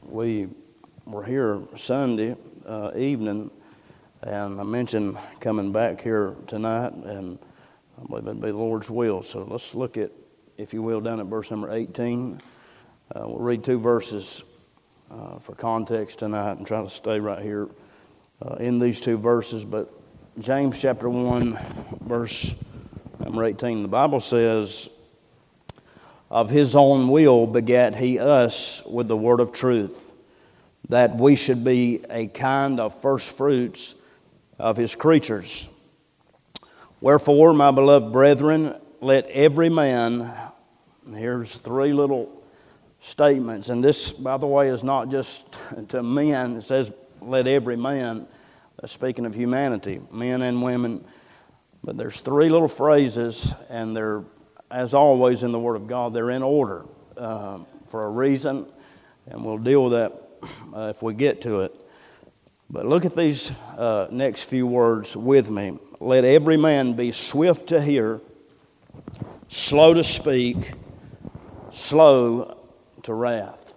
We were here Sunday evening, and I mentioned coming back here tonight, and I believe it'd be the Lord's will. So let's look at, if you will, down at verse number 18. We'll read two verses for context tonight and try to stay right here in these two verses. But James chapter 1, verse number 18, the Bible says, "Of his own will begat he us with the word of truth, that we should be a kind of first fruits of his creatures. Wherefore, my beloved brethren, let every man," here's three little statements, and this, by the way, is not just to men. It says, let every man, speaking of humanity, men and women. But there's three little phrases, and they're, as always in the Word of God, they're in order for a reason, and we'll deal with that if we get to it. But look at these next few words with me. Let every man be swift to hear, slow to speak, slow to wrath.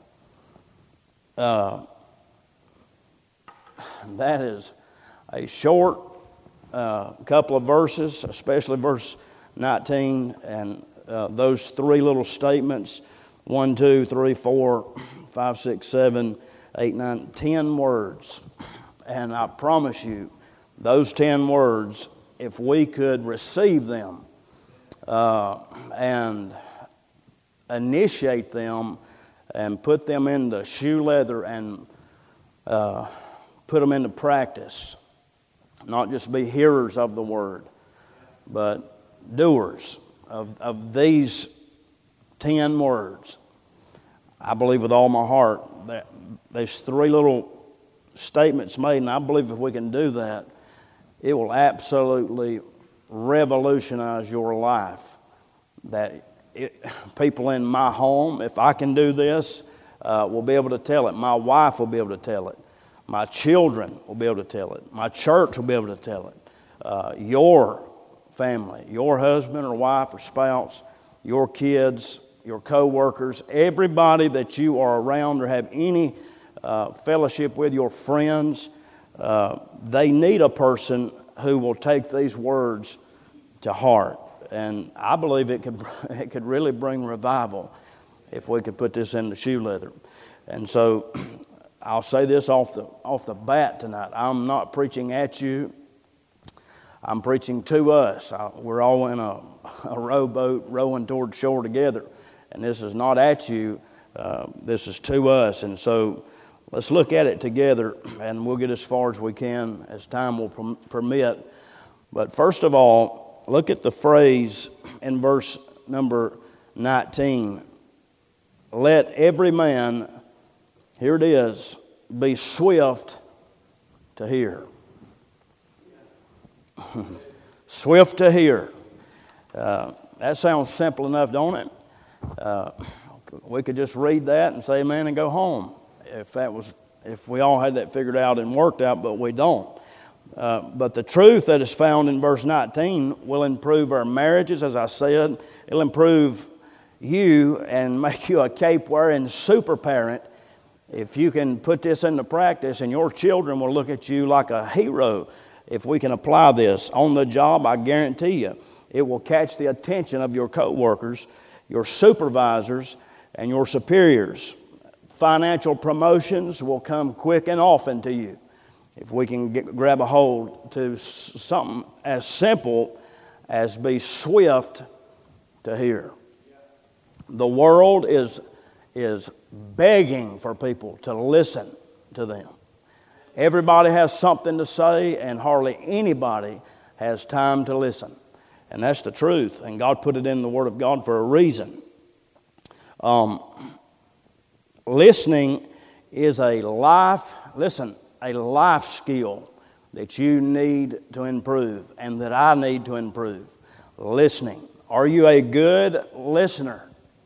That is a short couple of verses, especially verse 19, and those three little statements, 1, 2, 3, 4, 5, 6, 7, 8, 9, 10 words. And I promise you, those 10 words, if we could receive them and initiate them and put them into shoe leather and put them into practice, not just be hearers of the word, but doers of these 10 words, I believe with all my heart that there's three little statements made, and I believe if we can do that, it will absolutely revolutionize your life. People in my home, if I can do this, will be able to tell it. My wife will be able to tell it. My children will be able to tell it. My church will be able to tell it. Your family, your husband or wife or spouse, your kids, your co-workers, everybody that you are around or have any fellowship with, your friends, they need a person who will take these words to heart. And I believe it could really bring revival if we could put this into shoe leather. And so I'll say this off the bat tonight. I'm not preaching at you. I'm preaching to us. We're all in a rowboat rowing toward shore together. And this is not at you. This is to us. And so let's look at it together, and we'll get as far as we can as time will permit. But first of all, look at the phrase in verse number 19. Let every man, here it is, be swift to hear. Swift to hear. That sounds simple enough, don't it? We could just read that and say amen and go home if we all had that figured out and worked out, but we don't. But the truth that is found in verse 19 will improve our marriages, as I said. It'll improve you and make you a cape-wearing super parent if you can put this into practice, and your children will look at you like a hero if we can apply this. On the job, I guarantee you, it will catch the attention of your co-workers, your supervisors, and your superiors. Financial promotions will come quick and often to you if we can grab a hold to something as simple as be swift to hear. The world is begging for people to listen to them. Everybody has something to say, and hardly anybody has time to listen. And that's the truth, and God put it in the Word of God for a reason. Listening is a life skill that you need to improve and that I need to improve. Listening. Are you a good listener?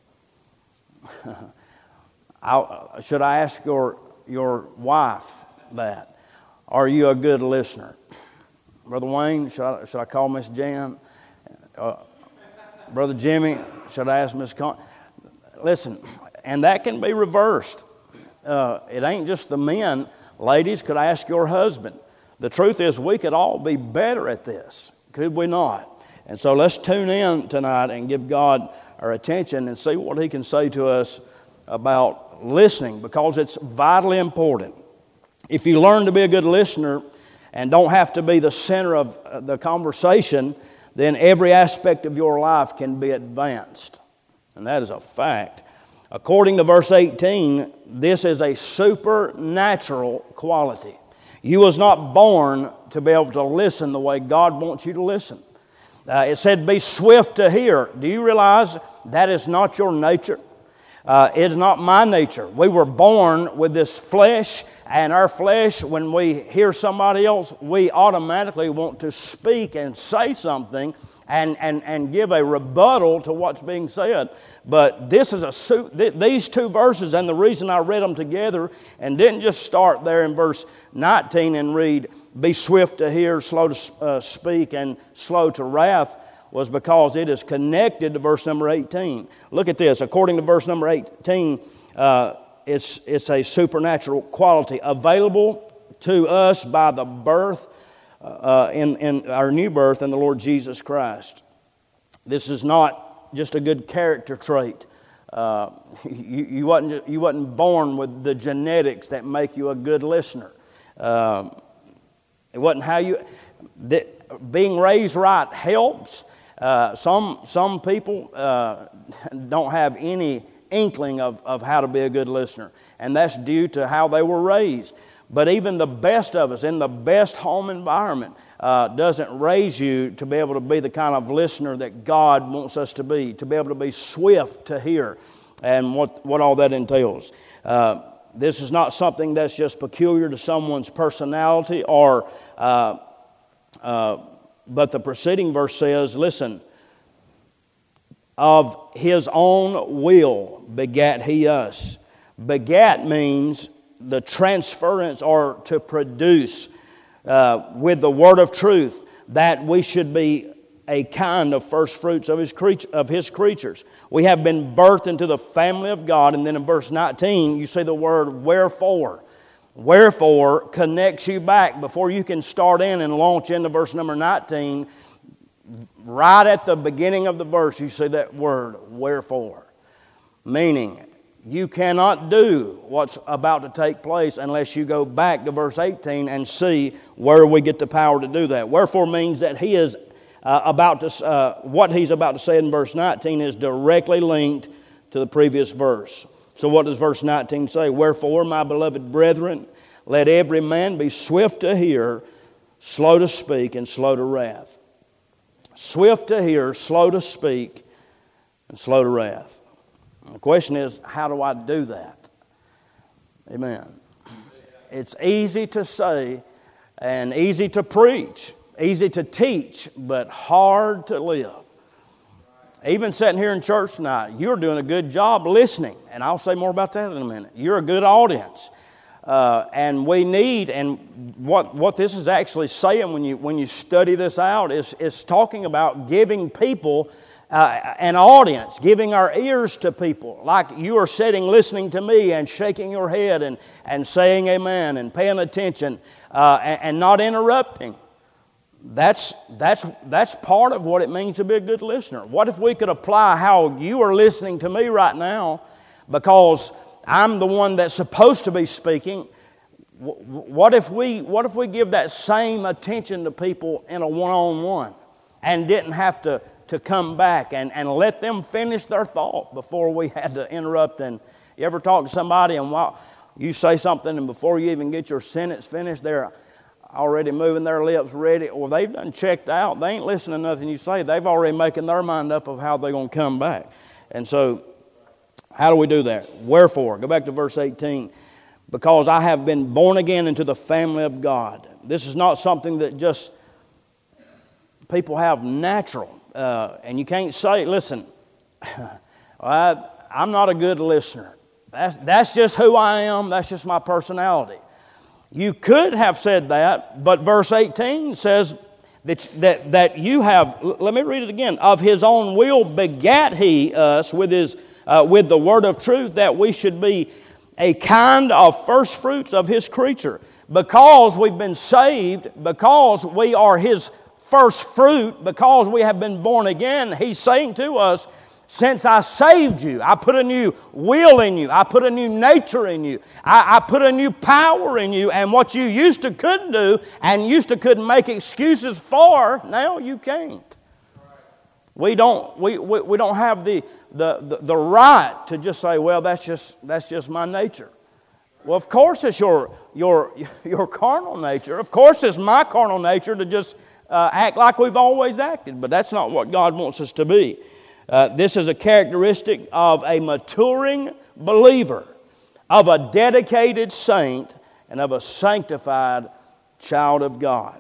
Should I ask your wife that? Are you a good listener? Brother Wayne, should I call Miss Jan? Brother Jimmy, should I ask Miss Con? Listen, and that can be reversed. it ain't just the men. Ladies, could I ask your husband? The truth is we could all be better at this, could we not? And so let's tune in tonight and give God our attention and see what He can say to us about listening, because it's vitally important. If you learn to be a good listener and don't have to be the center of the conversation, then every aspect of your life can be advanced. And that is a fact. According to verse 18, this is a supernatural quality. You was not born to be able to listen the way God wants you to listen. It said, be swift to hear. Do you realize that is not your nature? It's not my nature. We were born with this flesh, and our flesh, when we hear somebody else, we automatically want to speak and say something and give a rebuttal to what's being said. But this is these two verses, and the reason I read them together and didn't just start there in verse 19 and read, be swift to hear, slow to speak, and slow to wrath, was because it is connected to verse number 18. Look at this. According to verse number 18, it's a supernatural quality available to us by the birth, in our new birth in the Lord Jesus Christ. This is not just a good character trait. You wasn't born with the genetics that make you a good listener. It wasn't how you... Being raised right helps. Some people don't have any inkling of how to be a good listener, and that's due to how they were raised. But even the best of us in the best home environment doesn't raise you to be able to be the kind of listener that God wants us to be able to be swift to hear, and what all that entails. This is not something that's just peculiar to someone's personality but the preceding verse says, listen, of His own will begat He us. Begat means the transference or to produce with the word of truth, that we should be a kind of first fruits of His creatures. We have been birthed into the family of God. And then in verse 19, you see the word wherefore. Wherefore connects you back before you can start in and launch into verse number 19. Right at the beginning of the verse, you see that word, wherefore. Meaning, you cannot do what's about to take place unless you go back to verse 18 and see where we get the power to do that. Wherefore means that He is what He's about to say in verse 19 is directly linked to the previous verse. So what does verse 19 say? Wherefore, my beloved brethren, let every man be swift to hear, slow to speak, and slow to wrath. Swift to hear, slow to speak, and slow to wrath. And the question is, how do I do that? Amen. It's easy to say and easy to preach, easy to teach, but hard to live. Even sitting here in church tonight, you're doing a good job listening. And I'll say more about that in a minute. You're a good audience. And we need, and what this is actually saying when you study this out is talking about giving people an audience, giving our ears to people. Like you are sitting listening to me and shaking your head and saying amen and paying attention and not interrupting. That's part of what it means to be a good listener. What if we could apply how you are listening to me right now, because I'm the one that's supposed to be speaking? What if we give that same attention to people in a one-on-one and didn't have to come back and let them finish their thought before we had to interrupt? And you ever talk to somebody and while you say something and before you even get your sentence finished, they're already moving their lips ready, or they've done checked out. They ain't listening to nothing you say. They've already making their mind up of how they're going to come back. And so, how do we do that? Wherefore, go back to verse 18. Because I have been born again into the family of God. This is not something that just people have natural. And you can't say, listen, I'm not a good listener. That's just who I am. That's just my personality. You could have said that, but verse 18 says that you have, let me read it again, of His own will begat He us with the word of truth, that we should be a kind of first fruits of His creature. Because we've been saved, because we are His first fruit, because we have been born again, He's saying to us, since I saved you, I put a new will in you, I put a new nature in you, I put a new power in you, and what you used to couldn't do and used to couldn't make excuses for, now you can't. We don't have the right to just say, well, that's just my nature. Well, of course it's your carnal nature. Of course it's my carnal nature to just act like we've always acted, but that's not what God wants us to be. This is a characteristic of a maturing believer, of a dedicated saint, and of a sanctified child of God.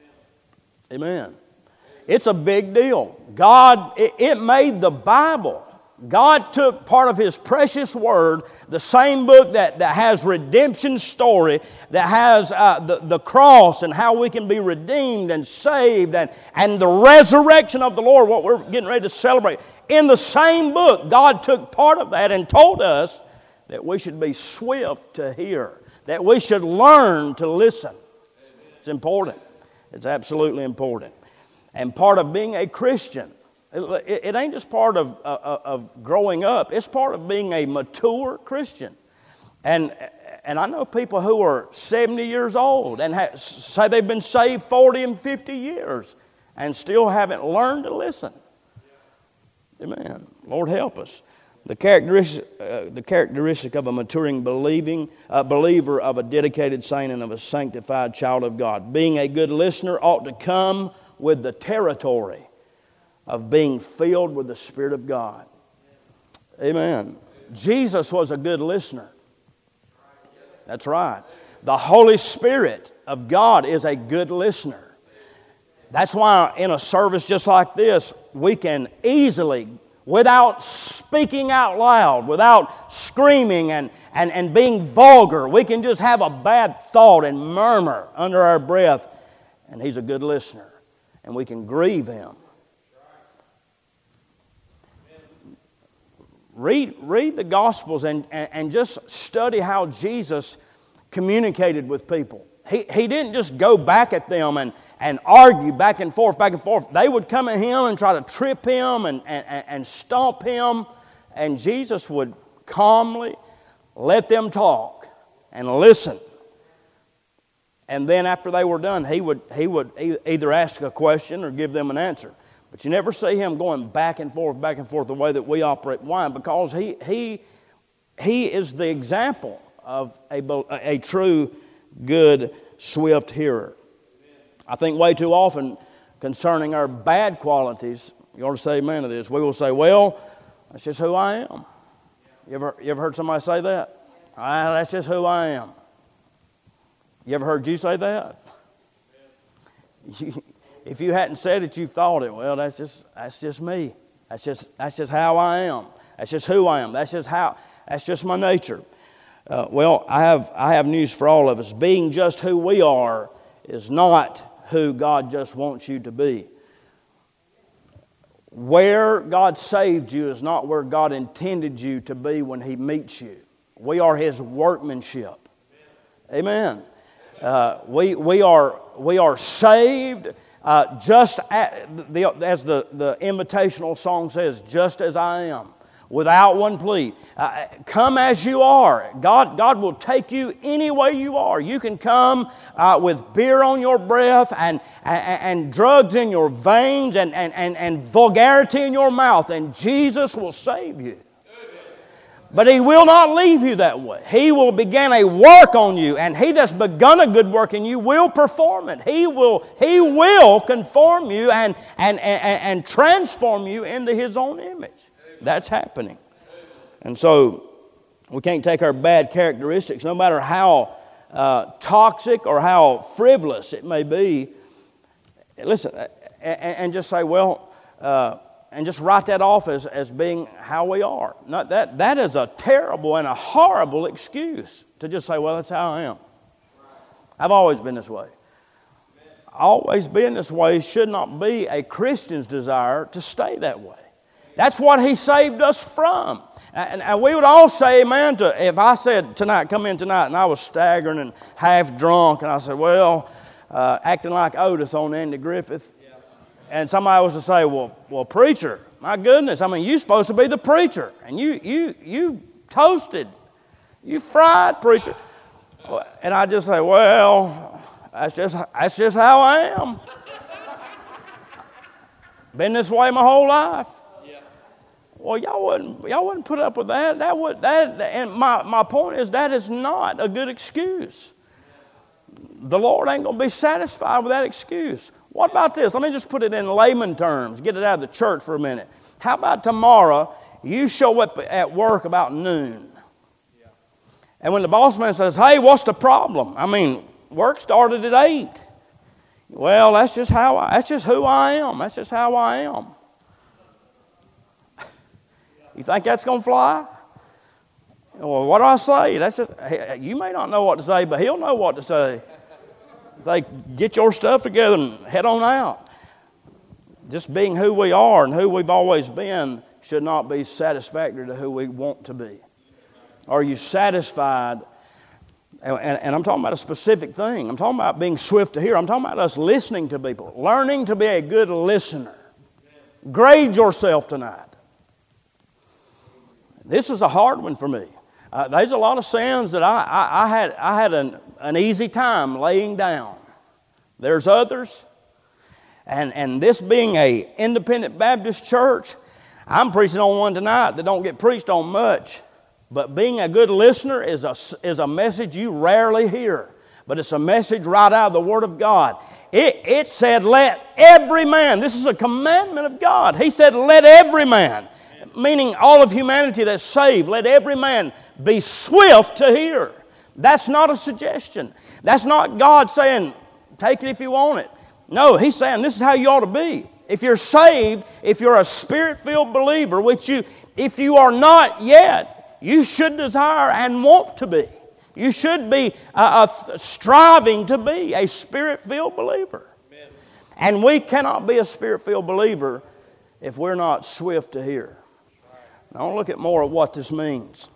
Amen. It's a big deal. God, it made the Bible. God took part of His precious Word, the same book that has redemption story, that has the cross and how we can be redeemed and saved and the resurrection of the Lord, what we're getting ready to celebrate. In the same book, God took part of that and told us that we should be swift to hear, that we should learn to listen. It's important. It's absolutely important. And part of being a Christian, it ain't just part of growing up. It's part of being a mature Christian. And I know people who are 70 years old and say they've been saved 40 and 50 years and still haven't learned to listen. Amen. Lord help us. The characteristic of a maturing believer, of a dedicated saint and of a sanctified child of God. Being a good listener ought to come with the territory of being filled with the Spirit of God. Amen. Jesus was a good listener. That's right. The Holy Spirit of God is a good listener. That's why in a service just like this, we can easily, without speaking out loud, without screaming and being vulgar, we can just have a bad thought and murmur under our breath, and He's a good listener, and we can grieve Him. Read the Gospels and just study how Jesus communicated with people. He didn't just go back at them and argue back and forth. They would come at Him and try to trip Him and stomp Him. And Jesus would calmly let them talk and listen. And then after they were done, He would either ask a question or give them an answer. But you never see Him going back and forth the way that we operate. Why? Because He is the example of a true, good, swift hearer. I think way too often concerning our bad qualities, you ought to say amen to this. We will say, well, that's just who I am. You ever heard somebody say that? That's just who I am. You ever heard you say that? If you hadn't said it, you've thought it. Well, that's just me. That's just how I am. That's just who I am. That's just my nature. Well, I have news for all of us. Being just who we are is not who God just wants you to be. Where God saved you is not where God intended you to be when He meets you. We are His workmanship. Amen. We are saved just as the invitational song says, just as I am. Without one plea. Come as you are. God will take you any way you are. You can come with beer on your breath and drugs in your veins and vulgarity in your mouth, and Jesus will save you. But He will not leave you that way. He will begin a work on you, and He that's begun a good work in you will perform it. He will conform you and transform you into His own image. That's happening. And so we can't take our bad characteristics, no matter how toxic or how frivolous it may be, listen, and just say, well, and just write that off as being how we are. Not that is a terrible and a horrible excuse to just say, well, that's how I am. I've always been this way. Always been this way should not be a Christian's desire to stay that way. That's what He saved us from. And we would all say amen to, if I said tonight, come in tonight, and I was staggering and half drunk, and I said, well, acting like Otis on Andy Griffith. And somebody was to say, well, preacher, my goodness, I mean, you're supposed to be the preacher. And you toasted. You fried, preacher. And I just say, well, that's just how I am. Been this way my whole life. Well, y'all wouldn't put up with that. And my point is that is not a good excuse. The Lord ain't going to be satisfied with that excuse. What about this? Let me just put it in layman terms. Get it out of the church for a minute. How about tomorrow you show up at work about noon? And when the boss man says, hey, what's the problem? I mean, work started at 8. Well, that's just who I am. That's just how I am. You think that's going to fly? Well, what do I say? That's just, you may not know what to say, but he'll know what to say. Get your stuff together and head on out. Just being who we are and who we've always been should not be satisfactory to who we want to be. Are you satisfied? And I'm talking about a specific thing. I'm talking about being swift to hear. I'm talking about us listening to people, learning to be a good listener. Grade yourself tonight. This is a hard one for me. There's a lot of sins that I had an easy time laying down. There's others. And this being a independent Baptist church, I'm preaching on one tonight that don't get preached on much. But being a good listener is a message you rarely hear. But it's a message right out of the Word of God. It said, let every man, this is a commandment of God. He said, let every man, meaning all of humanity that's saved, let every man be swift to hear. That's not a suggestion. That's not God saying, take it if you want it. No, He's saying this is how you ought to be. If you're saved, if you're a Spirit-filled believer, which if you are not yet, you should desire and want to be. You should be striving to be a Spirit-filled believer. Amen. And we cannot be a Spirit-filled believer if we're not swift to hear. Now, I want to look at more of what this means.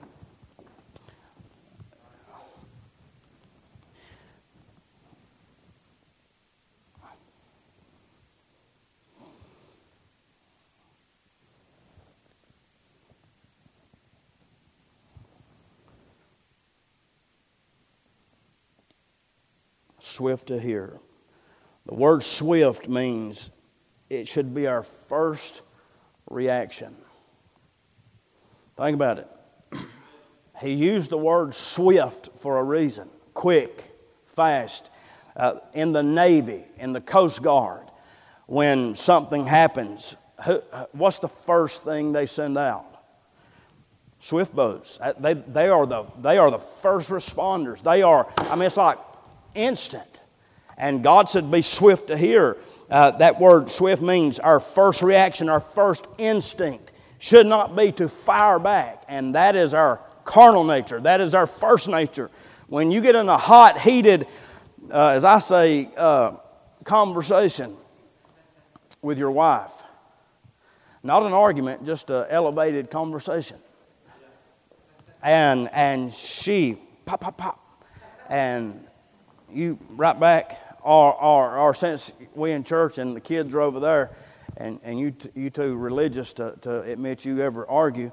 Swift to hear. The word swift means it should be our first reaction. Think about it. He used the word swift for a reason. Quick, fast. In the Navy, in the Coast Guard, when something happens, what's the first thing they send out? Swift boats. They are the first responders. It's like instant. And God said be swift to hear. That word swift means our first reaction, our first instinct should not be to fire back. And that is our carnal nature. That is our first nature. When you get in a hot, heated, as I say, conversation with your wife, not an argument, just an elevated conversation. And she, pop, pop, pop. And you right back, or since we in church and the kids are over there, and you two religious to admit you ever argue,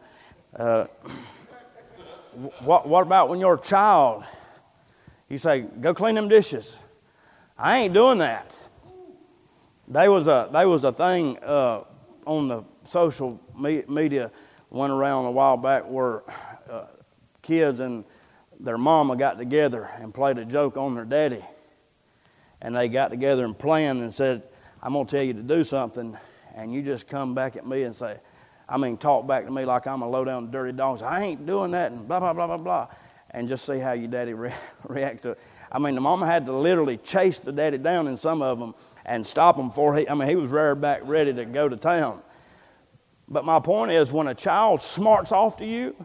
what about when you're a child? You say, go clean them dishes. I ain't doing that. There was a thing on the social media went around a while back where kids and their mama got together and played a joke on their daddy. And they got together and planned and said, I'm going to tell you to do something, and you just come back at me and say, talk back to me like I'm a low-down dirty dog. Say, I ain't doing that, and blah, blah, blah, blah, blah. And just see how your daddy reacts to it. The mama had to literally chase the daddy down in some of them and stop him before he was ready to go to town. But my point is, when a child smarts off to you,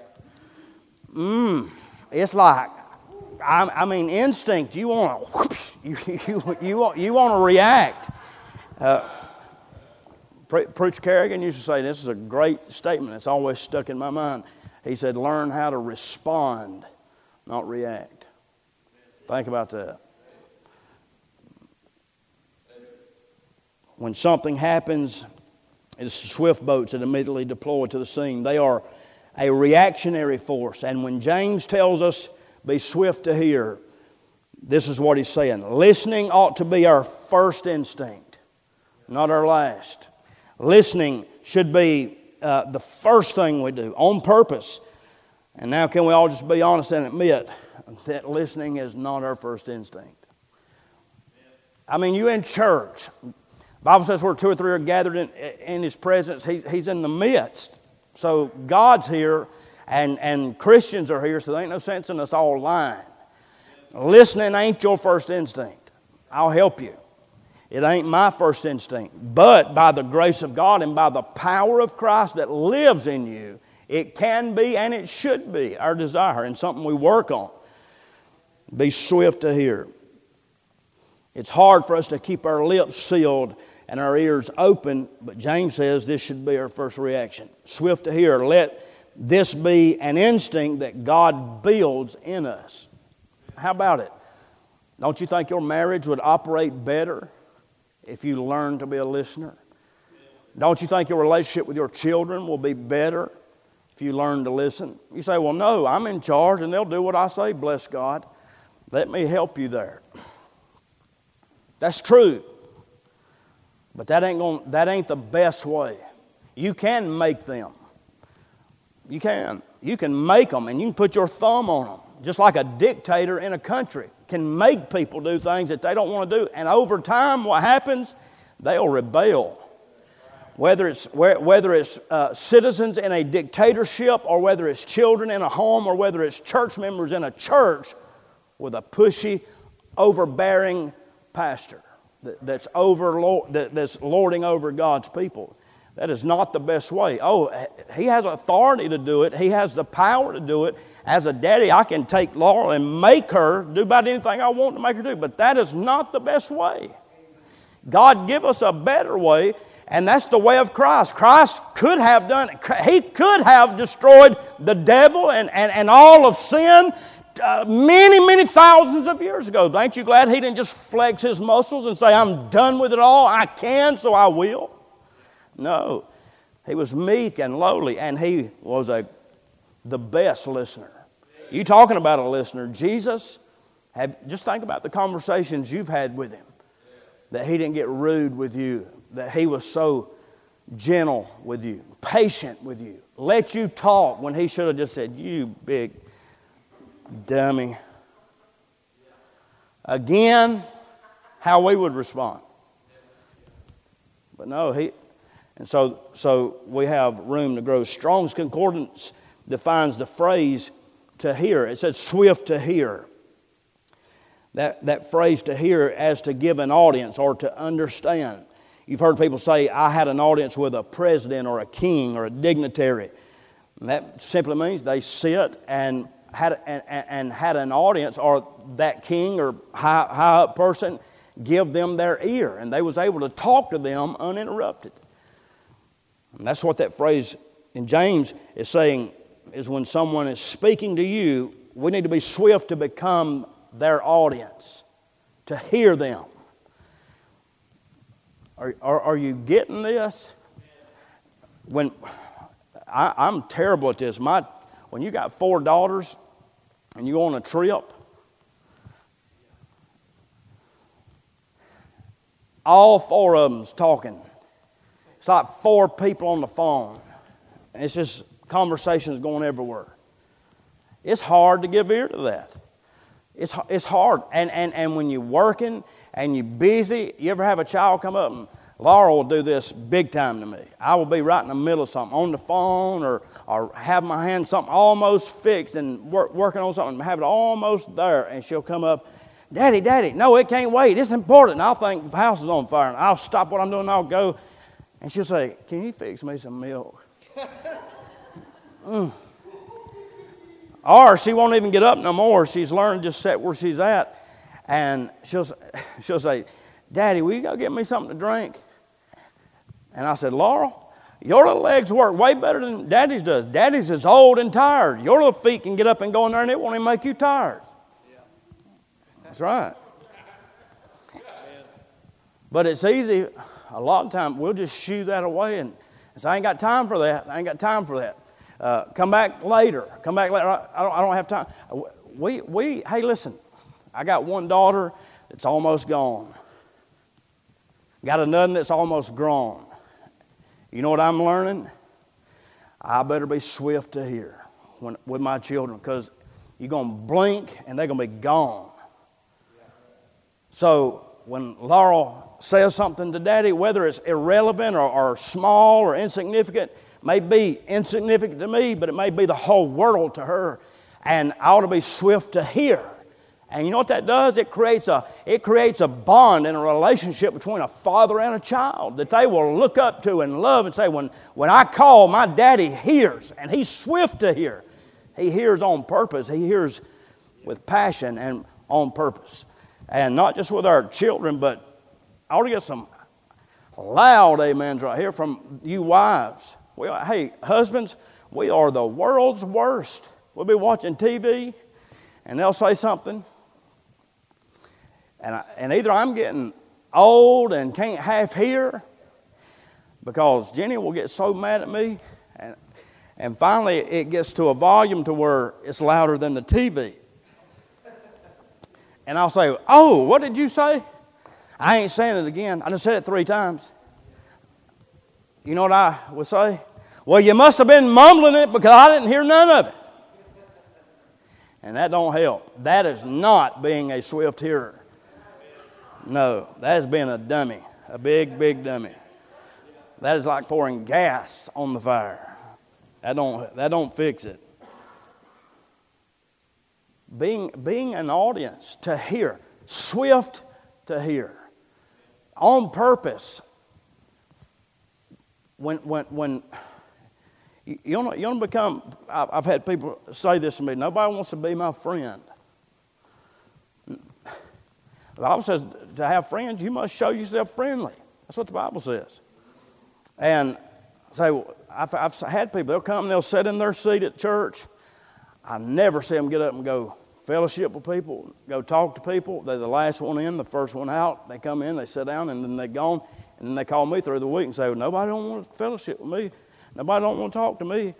it's like, instinct. You want to, you want to react. Preacher Kerrigan used to say, this is a great statement. It's always stuck in my mind. He said, learn how to respond, not react. Think about that. When something happens, it's swift boats that immediately deploy to the scene. They are a reactionary force. And when James tells us, be swift to hear, this is what he's saying. Listening ought to be our first instinct, not our last. Listening should be the first thing we do on purpose. And now can we all just be honest and admit that listening is not our first instinct? I mean, you in church. The Bible says where two or three are gathered in His presence, He's in the midst. So God's here and Christians are here, so there ain't no sense in us all lying. Listening ain't your first instinct. I'll help you. It ain't my first instinct. But by the grace of God and by the power of Christ that lives in you, it can be and it should be our desire and something we work on. Be swift to hear. It's hard for us to keep our lips sealed and our ears open, but James says this should be our first reaction. Swift to hear. Let this be an instinct that God builds in us. How about it? Don't you think your marriage would operate better if you learned to be a listener? Don't you think your relationship with your children will be better if you learn to listen? You say, well, no, I'm in charge and they'll do what I say, bless God. Let me help you there. That's true. But that ain't the best way. You can make them. You can. You can make them and you can put your thumb on them. Just like a dictator in a country can make people do things that they don't want to do. And over time, what happens? They'll rebel. Whether it's citizens in a dictatorship or whether it's children in a home or whether it's church members in a church with a pushy, overbearing pastor that's lording over God's people. That is not the best way. Oh, he has authority to do it. He has the power to do it. As a daddy, I can take Laurel and make her do about anything I want to make her do. But that is not the best way. God give us a better way, and that's the way of Christ. Christ could have done it. He could have destroyed the devil and all of sin many thousands of years ago. Ain't you glad He didn't just flex His muscles and say, I'm done with it all. I can, so I will. No. He was meek and lowly, and He was the best listener. You talking about a listener. Jesus, just think about the conversations you've had with Him. That He didn't get rude with you. That He was so gentle with you. Patient with you. Let you talk when He should have just said, you big dummy. Again, how we would respond. But no, and so we have room to grow. Strong's Concordance defines the phrase to hear. It says swift to hear. That phrase to hear as to give an audience or to understand. You've heard people say, I had an audience with a president or a king or a dignitary. And that simply means they sit and had an audience, or that king or high up person give them their ear, and they was able to talk to them uninterrupted. And that's what that phrase in James is saying, is when someone is speaking to you, we need to be swift to become their audience, to hear them. Are you getting this? When I'm terrible at this. When you got 4 daughters and you on a trip, all 4 of them's talking. It's like 4 people on the phone. And it's just conversations going everywhere. It's hard to give ear to that. It's hard. And when you're working and you're busy, you ever have a child come up and Laura will do this big time to me. I will be right in the middle of something, on the phone or have my hand something almost fixed and working on something, have it almost there, and she'll come up, Daddy, no, it can't wait. It's important. And I'll think the house is on fire, and I'll stop what I'm doing and I'll go. And she'll say, can you fix me some milk? Or she won't even get up no more. She's learned to just sit where she's at. And she'll say, Daddy, will you go get me something to drink? And I said, Laurel, your little legs work way better than Daddy's does. Daddy's is old and tired. Your little feet can get up and go in there and it won't even make you tired. That's right. But it's easy. A lot of times we'll just shoo that away and say, I ain't got time for that. I ain't got time for that. Come back later. Come back later. I don't have time. Hey, listen. I got one daughter that's almost gone. Got another that's almost grown. You know what I'm learning? I better be swift to hear with my children, because you're going to blink and they're going to be gone. So when Laurel says something to Daddy, whether it's irrelevant or small or insignificant, may be insignificant to me, but it may be the whole world to her. And I ought to be swift to hear. And you know what that does? It creates a bond and a relationship between a father and a child that they will look up to and love and say, when I call, my daddy hears, and he's swift to hear. He hears on purpose. He hears with passion and on purpose. And not just with our children, but I ought to get some loud amens right here from you wives. Hey, husbands, we are the world's worst. We'll be watching TV, and they'll say something. And either I'm getting old and can't half hear, because Jenny will get so mad at me, and finally it gets to a volume to where it's louder than the TV. And I'll say, oh, what did you say? I ain't saying it again. I just said it 3 times. You know what I would say? Well, you must have been mumbling it because I didn't hear none of it. And that don't help. That is not being a swift hearer. No, that is being a dummy, a big, big dummy. That is like pouring gas on the fire. That don't fix it. Being an audience to hear, swift to hear, on purpose. When you want to become, I've had people say this to me, nobody wants to be my friend. The Bible says to have friends, you must show yourself friendly. That's what the Bible says. And so I've had people, they'll come and they'll sit in their seat at church. I never see them get up and go fellowship with people, go talk to people. They're the last one in, the first one out. They come in, they sit down, and then they're gone. And then they call me through the week and say, well, nobody don't want to fellowship with me. Nobody don't want to talk to me.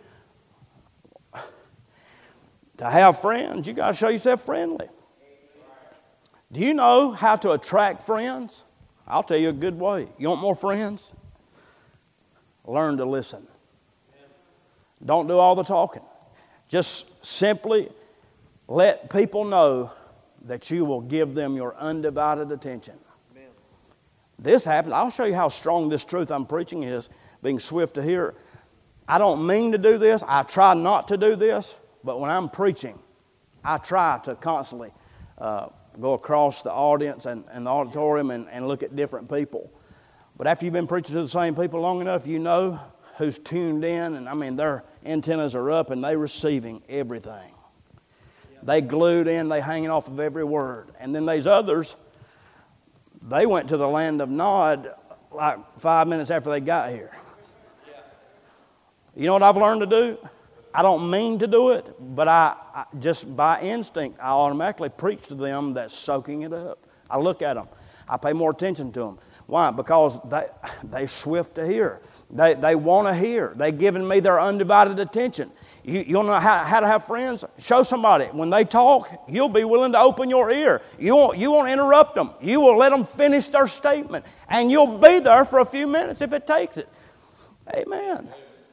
To have friends, you got to show yourself friendly. Do you know how to attract friends? I'll tell you a good way. You want more friends? Learn to listen. Don't do all the talking. Just simply let people know that you will give them your undivided attention. Amen. This happens. I'll show you how strong this truth I'm preaching is, being swift to hear. I don't mean to do this. I try not to do this. But when I'm preaching, I try to constantly go across the audience and the auditorium and look at different people. But after you've been preaching to the same people long enough, you know who's tuned in. And I mean, their antennas are up and they're receiving everything. They glued in, they hanging off of every word. And then there's others, they went to the land of Nod like 5 minutes after they got here. You know what I've learned to do? I don't mean to do it, but I just by instinct, I automatically preach to them that's soaking it up. I look at them. I pay more attention to them. Why? Because they're swift to hear. They want to hear. They've given me their undivided attention. You don't know how to have friends? Show somebody. When they talk, you'll be willing to open your ear. You won't interrupt them. You will let them finish their statement. And you'll be there for a few minutes if it takes it. Amen.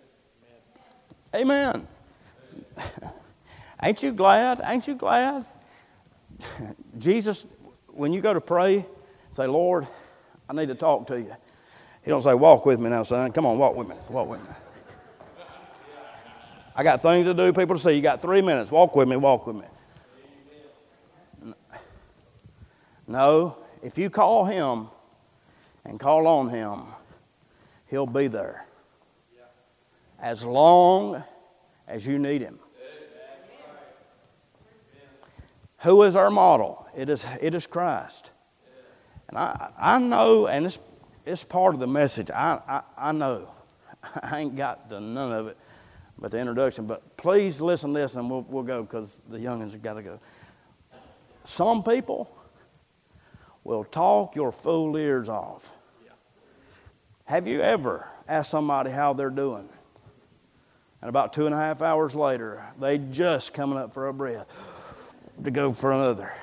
Amen. Ain't you glad? Ain't you glad? Jesus, when you go to pray, say, Lord, I need to talk to you. He don't say, walk with me now, son. Come on, walk with me. Walk with me. I got things to do, people to see. You got 3 minutes. Walk with me, walk with me. No, if you call him and call on him, he'll be there. As long as you need him. Who is our model? It is Christ. And I know, and it's part of the message. I know. I ain't got to none of it but the introduction. But please listen to this, and we'll go because the youngins have got to go. Some people will talk your fool ears off. Yeah. Have you ever asked somebody how they're doing? And about 2.5 hours later, they just coming up for a breath to go for another.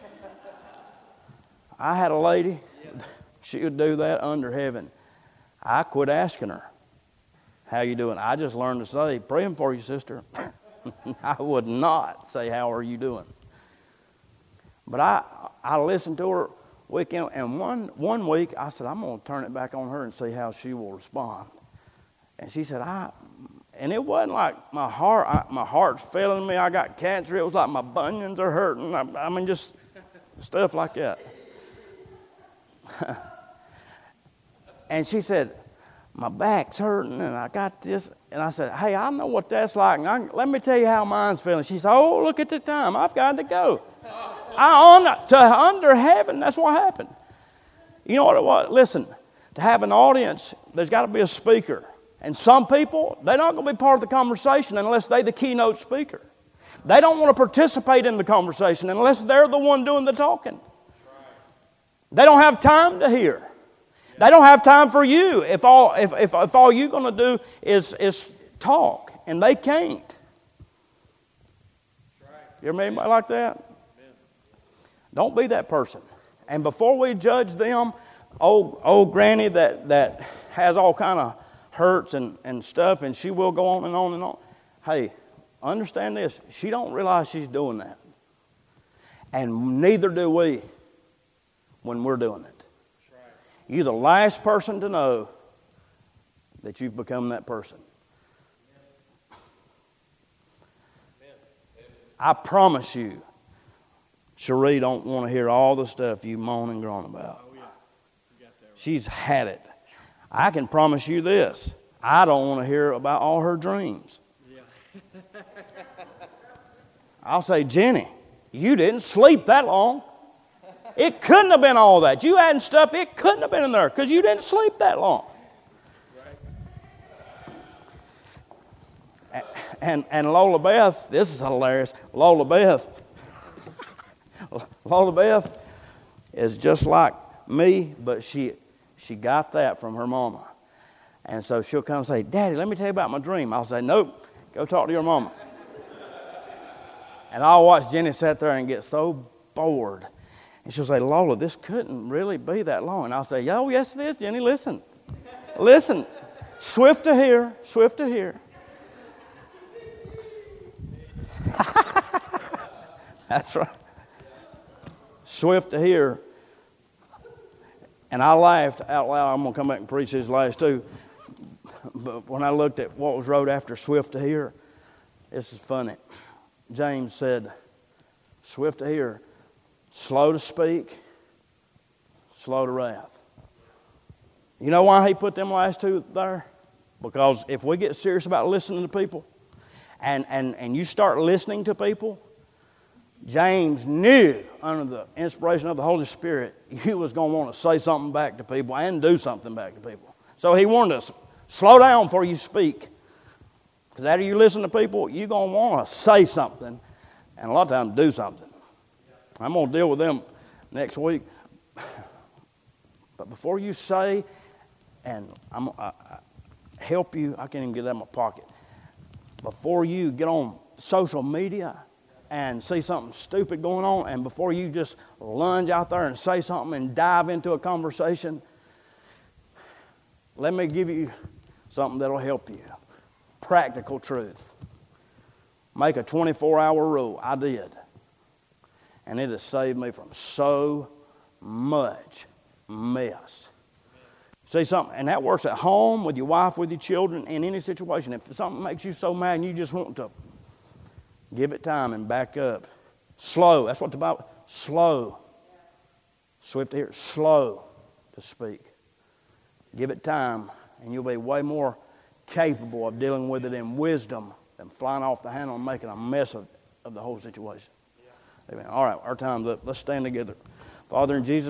I had a lady, she would do that under heaven. I quit asking her, how you doing? I just learned to say, praying for you, sister. I would not say, how are you doing? But I listened to her week in, and one week I said, I'm going to turn it back on her and see how she will respond. And she said, and it wasn't like my heart's failing me. I got cancer. It was like my bunions are hurting. I mean, just stuff like that. And she said, my back's hurting and I got this. And I said, hey, I know what that's like. And let me tell you how mine's feeling. She said, oh, look at the time. I've got to go. Under heaven, that's what happened. You know what it was? Listen, to have an audience, there's got to be a speaker. And some people, they're not going to be part of the conversation unless they're the keynote speaker. They don't want to participate in the conversation unless they're the one doing the talking. They don't have time to hear. They don't have time for you if all you're going to do is talk, and they can't. You ever met anybody like that? Don't be that person. And before we judge them, old granny that has all kind of hurts and stuff, and she will go on and on and on. Hey, understand this. She don't realize she's doing that. And neither do we when we're doing it. You're the last person to know that you've become that person. I promise you, Cherie don't want to hear all the stuff you moan and groan about. She's had it. I can promise you this. I don't want to hear about all her dreams. I'll say, Jenny, you didn't sleep that long. It couldn't have been all that. You had stuff, it couldn't have been in there because you didn't sleep that long. And Lola Beth, this is hilarious. Lola Beth is just like me, but she got that from her mama. And so she'll come and say, Daddy, let me tell you about my dream. I'll say, nope, go talk to your mama. And I'll watch Jenny sit there and get so bored. And she'll say, Lola, this couldn't really be that long. And I'll say, oh, yes, it is, Jenny, listen. Listen, swift to hear, swift to hear. That's right. Swift to hear. And I laughed out loud. I'm going to come back and preach these last two. But when I looked at what was wrote after swift to hear, this is funny. James said, swift to hear, slow to speak, slow to wrath. You know why he put them last two there? Because if we get serious about listening to people, and you start listening to people, James knew under the inspiration of the Holy Spirit you was going to want to say something back to people and do something back to people. So he warned us, slow down before you speak. Because after you listen to people, you're going to want to say something and a lot of times do something. I'm going to deal with them next week. But before you say, and I'm help you, I can't even get it out of my pocket. Before you get on social media and see something stupid going on, and before you just lunge out there and say something and dive into a conversation, let me give you something that'll help you. Practical truth. Make a 24-hour rule. I did. And it has saved me from so much mess. See something, and that works at home, with your wife, with your children, in any situation. If something makes you so mad and you just want to give it time and back up. Slow, that's what the Bible, slow. Swift to hear, slow to speak. Give it time, and you'll be way more capable of dealing with it in wisdom than flying off the handle and making a mess of the whole situation. Amen. All right, our time's up. Let's stand together. Father, in Jesus'